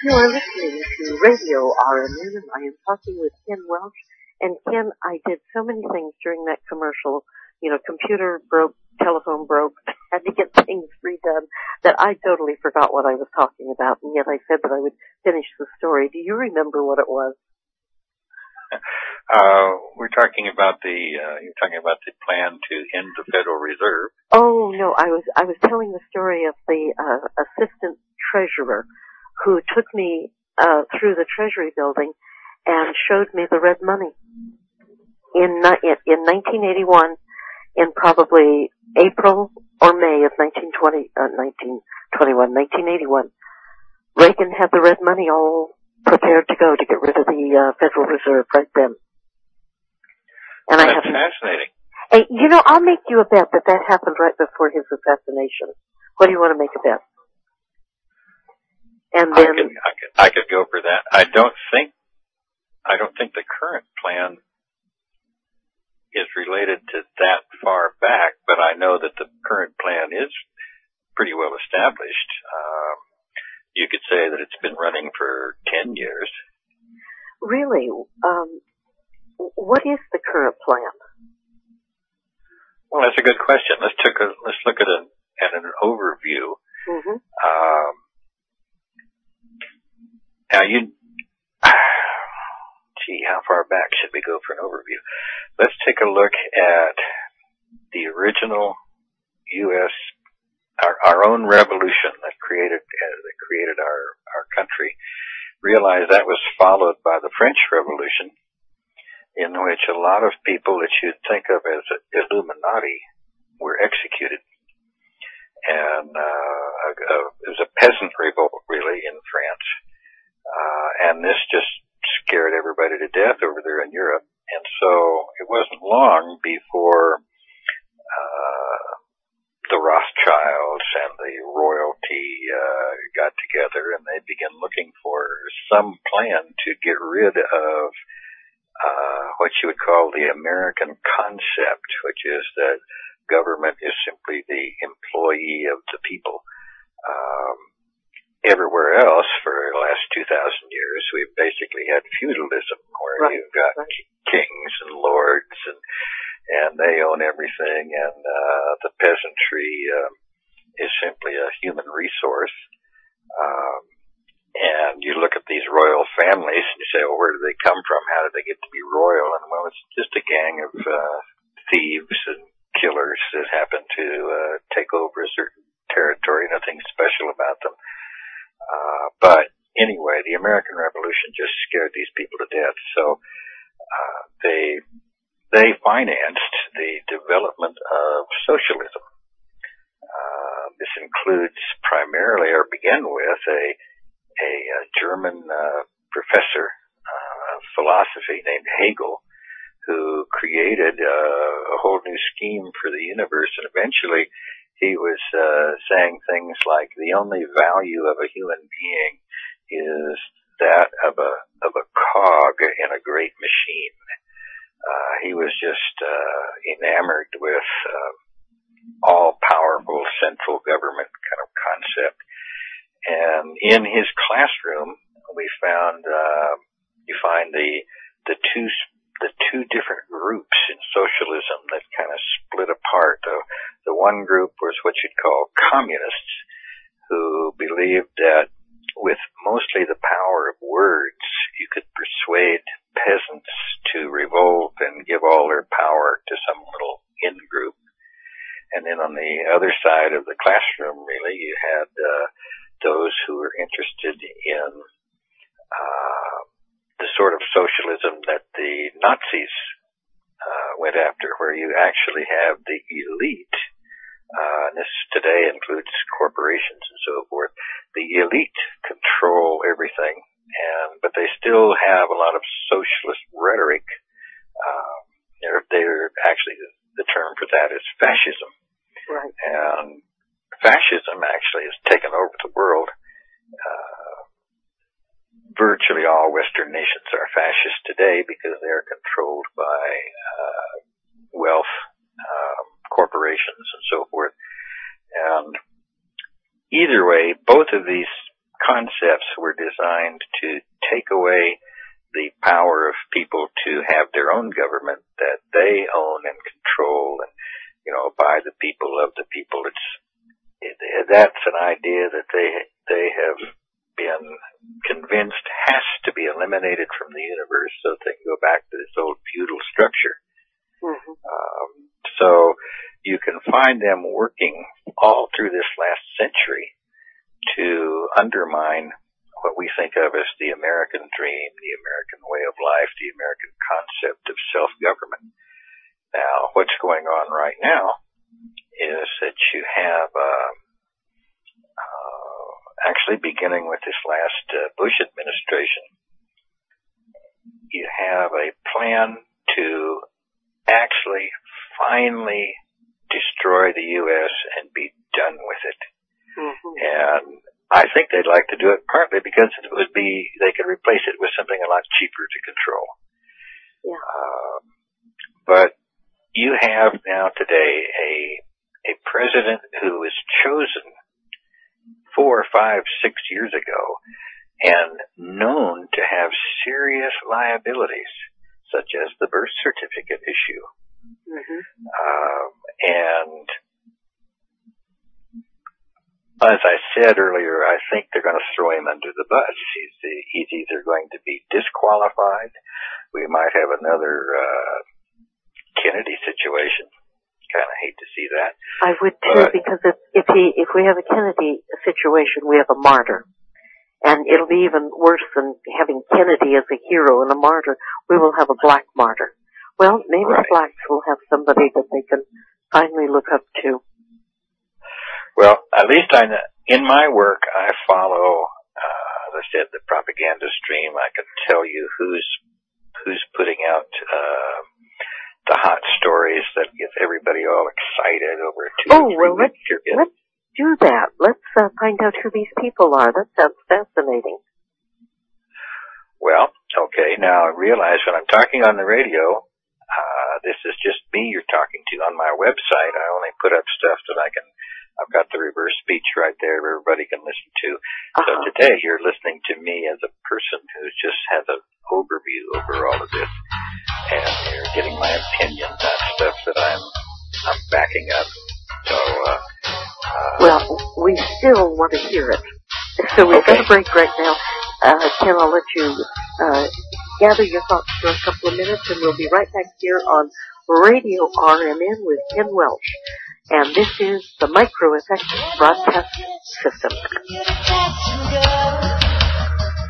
You are listening to Radio RMN, and I am talking with Ken Welch. And Ken, I did so many things during that commercial. You know, computer broke, telephone broke, had to get things redone, that I totally forgot what I was talking about, and yet I said that I would finish the story. Do you remember what it was? We're talking about you're talking about the plan to end the Federal Reserve. Oh, no, I was telling the story of the assistant treasurer who took me through the Treasury building and showed me the red money. In 1981, in probably April or May of 1981, Reagan had the red money all prepared to go to get rid of the Federal Reserve right then. And that's fascinating. Hey, you know, I'll make you a bet that happened right before his assassination. What do you want to make a bet? And then I could go for that. I don't think the current plan is related to that far back, but I know that the current plan is pretty well established. You could say that it's been running for 10 years. Really? What is the current plan? Well, that's a good question. Let's look at an overview. Mm-hmm. Now how far back should we go for an overview? Let's take a look at the original U.S. our own revolution that created our country. Realize that was followed by the French Revolution, in which a lot of people that you'd think of as Illuminati were executed. And it was a peasant revolt, really, in France. And this just scared everybody to death over there in Europe. And so it wasn't long before the Rothschilds and the royalty got together, and they began looking for some plan to get rid of what you would call the American concept, which is that government is simply the employee of the people. Everywhere else for the last 2,000 years, we've basically had feudalism, where you've got kings and lords, and they own everything, and the peasantry is simply a human resource. And you look at these royal families, and you say, well, where do they come from? How did they get to be royal? And, well, it's just a gang of thieves and killers that happen to take over a certain territory. Nothing special about them. But anyway, the American Revolution just scared these people to death. So they financed the development of socialism. This includes primarily, or began with, a German professor of philosophy named Hegel, who created a whole new scheme for the universe, and eventually he was saying things like the only value of a human being is that of a cog in a great machine. He was just enamored with all-powerful central government kind of concept. And in his classroom, we found you find the two different groups in socialism that kind of split apart. The one group was what you'd call communists, who believed that with mostly the power of words, you could persuade peasants to revolt and give all their power to some little in-group. And then on the other side of the classroom, really, you had those who were interested in the sort of socialism that the Nazis went after, where you actually have the elite. And this today includes corporations and so forth. The elite control everything, but they still have a lot of socialist rhetoric. They're actually, the term for that is fascism. Right. And fascism actually has taken over the world. Virtually all Western nations are fascist today because they are controlled by wealth, corporations, and so forth. And either way, both of these concepts were designed to take away the power of people to have their own government that they own and control and, by the people, of the people. That's an idea that they have been convinced has to be eliminated from the universe so they can go back to this old feudal structure. Mm-hmm. So you can find them working all through this last century to undermine what we think of as the American dream, the American way of life, the American concept of self-government. Now, what's going on right now is that you have, actually beginning with this last Bush administration, you have a plan to actually finally destroy the U.S. and be done with it. Mm-hmm. And I think they'd like to do it partly because they could replace it with something a lot cheaper to control. Yeah. But you have now today a president who was chosen 4, 5, 6 years ago and known to have serious liabilities, such as the birth certificate issue. Mm-hmm. And as I said earlier, I think they're going to throw him under the bus. He's either going to be disqualified. We might have another Kennedy situation. Kind of hate to see that. I would too, because if we have a Kennedy situation, we have a martyr. And it'll be even worse than having Kennedy as a hero and a martyr. We will have a black martyr. Well, maybe the blacks will have somebody that they can finally look up to. Well, at least in my work, I follow, as I said, the propaganda stream. I can tell you who's putting out the hot stories that get everybody all excited over 2 or 3 week period. Let's do that. Let's find out who these people are. That sounds fascinating. Well, okay. Now, I realize when I'm talking on the radio, this is just me you're talking to. On my website, I only put up stuff that I've got the reverse speech right there everybody can listen to. So today you're listening to me as a person who just has an overview over all of this. And you're getting my opinion, not stuff that I'm backing up. So, well, we still want to hear it. So we've got a break right now. Ken, I'll let you gather your thoughts for a couple of minutes, and we'll be right back here on Radio RMN with Ken Welch. And this is the Micro Effects Broadcast System.